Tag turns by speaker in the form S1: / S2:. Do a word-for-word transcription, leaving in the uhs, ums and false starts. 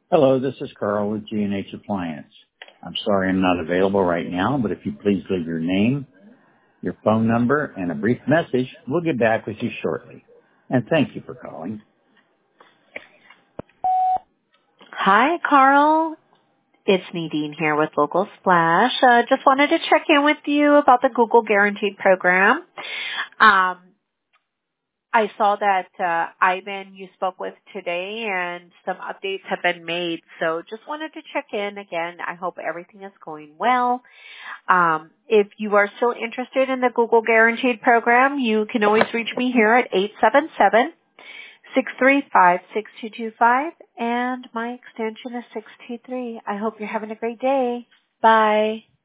S1: Hello, this is Carl with G and H Appliance. I'm sorry I'm not available right now, but if you please leave your name, your phone number, and a brief message, we'll get back with you shortly. And thank you for calling.
S2: Hi, Carl. It's Nadine here with Local Splash. Uh, just wanted to check in with you about the Google Guaranteed program. Um, I saw that uh, Ivan you spoke with today, and some updates have been made. So just wanted to check in again. I hope everything is going well. Um, if you are still interested in the Google Guaranteed program, you can always reach me here at eight seven seven, six three five, six two two five, and my extension is six two three. I hope you're having a great day. Bye.